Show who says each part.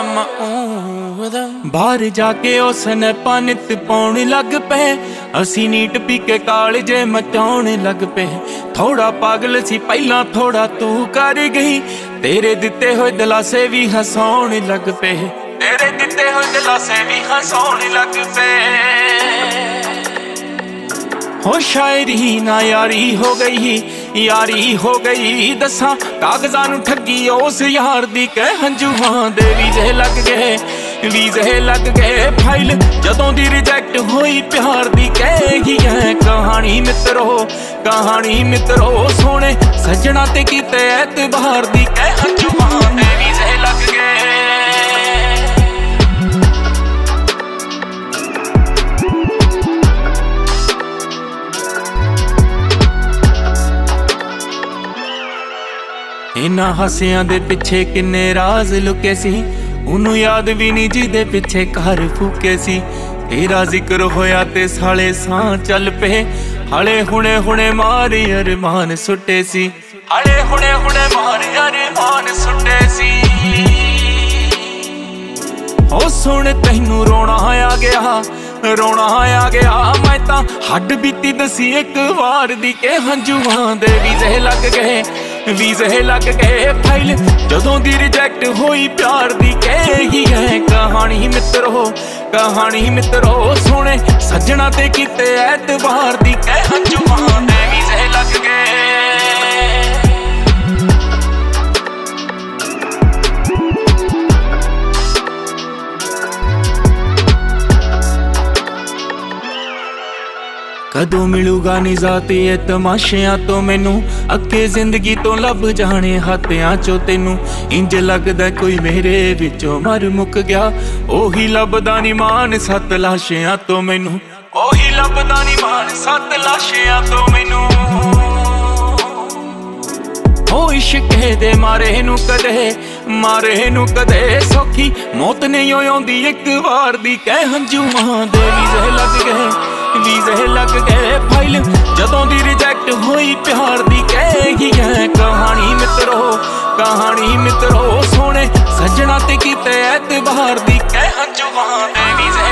Speaker 1: बाहर जाके उस स्नैपां नित पाउण लग पे, असी नीट पी के कालजे मचाउण लग पे। थोड़ा पागल सी पहला थोड़ा तू कर गई, तेरे दिते होए दिलासे भी हसाउण लग पे, तेरे दिते होए दिलासे भी हसाउण लग पे। हो शायरी ना यारी हो गई, यारी हो गई दसा कागजां नूं ठगी उस यार दी कह हंजुआं दे वीजे लग गए, वीजे लग गए फाइल जदों दी रिजैक्ट होई प्यार दी कही है कहानी मित्रो, कहानी मित्रो सोने सजना ते कीते एतबार दी कह हंजुआं दे वीजे लग गए। इन्हां हासियां दे पिछे किन्ने राज लुके सी, उन्नू याद भी नहीं जिहदे पिछे घर फूके सी। तेरा जिक्र होया ते साले सां चल पे, हले हुणे हुणे मारे अरमान सुटे सी, हले हुणे हुणे मारे अरमान सुटे सी। ओ सुन तैनू रोना आ गया, रोना आ गया मैं तां हड्ड बीती दसी एक वार दी के हंजुआं दे वीजे लग गए, वीजे लग गए फाइल जदों दी रिजैक्ट होई प्यार दी कही है कहानी मित्रो, कहानी मित्रो सोने सजना ते कीते एतबार दी कह हंजुआं दे वीजे लग गए। कदों मिलूगा निजात ये तमाशियां तो मैनू, अगे जिंदगी तो लब जाने हाथियां चो तेनू। इंज लगदा कोई मेरे विचों मर मुक गया, ओही लभदा नी मान सत लाशियां तो मैनू, ओही लभदा नी मान सत लाशियां तो मैनू। ओ इश्के दे मारे नू कदे, मारे नू कदे सौखी मौत नहीं आउंदी एक वार दी कह हंजुआं दे वीजे लग गए, वीजे लग गए फाइल जदों दी रिजैक्ट होई प्यार दी कही है कहानी मित्रो, कहानी मित्रो सोने सजना ते कीते एतबार दी कह हंजुआं दे वीजे